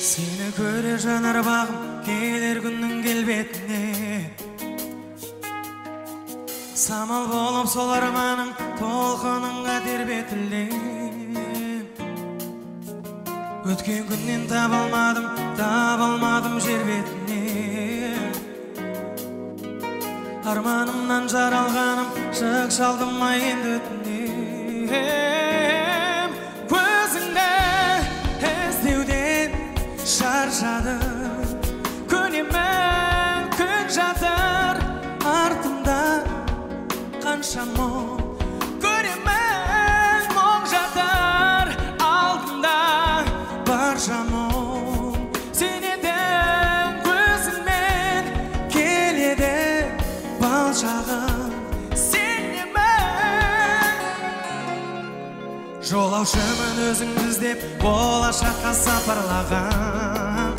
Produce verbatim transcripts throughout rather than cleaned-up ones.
Seni көре жанар бағым келер күннің келбетіне, самал болып сол арманың толқыныңға тербетілдім. Өткен күннен таба алмадым, таба алмадым жер бетіне. Арманымнан жаралғаным шық шалдым ма енді өтінем. Көзіңді іздеуден шаршадым, көнемін күн жатыр артымда қанша мұң. Көремін мұң жатыр алдымда барша мұң. Сенетін көзіңмен келеді бал шағым. Сенемін жолаушымын өзіңді іздеп болашаққа сапарлаған.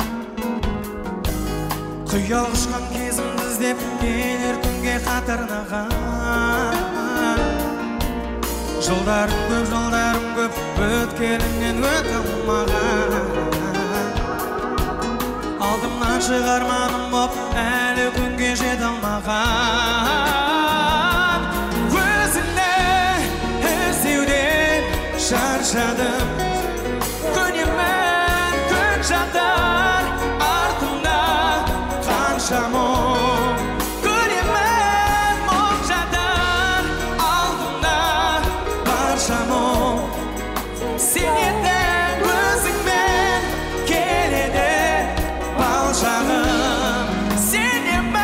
Құял құшқан кезімді іздеп келер күнге қатырнаған. Жолдарым көп, жолдарым көп, өткеліңнен өте алмаған. Алдымнан шығарманым боп, әлі күнге жете алмаған. Өзіңді іздеуден шаршадым, көнемін күн жатар артымда қанша мұң. Көремін мұң жатар алдымда барша мұң. Сенетін көзіңмен келеді бал шағым. Сенемін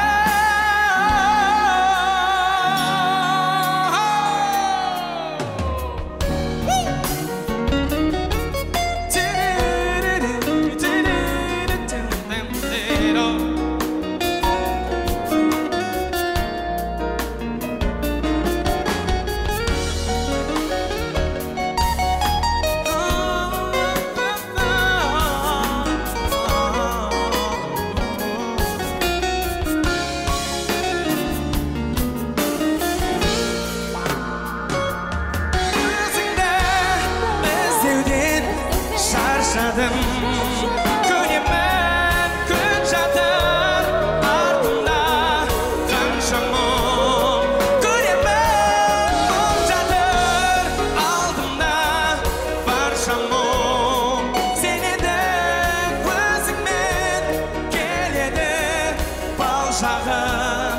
көнемін күн жатыр артымда қанша мұң. Көремін мұң жатыр алдымда барша мұң. Сенетін көзіңмен келеді бал шағым.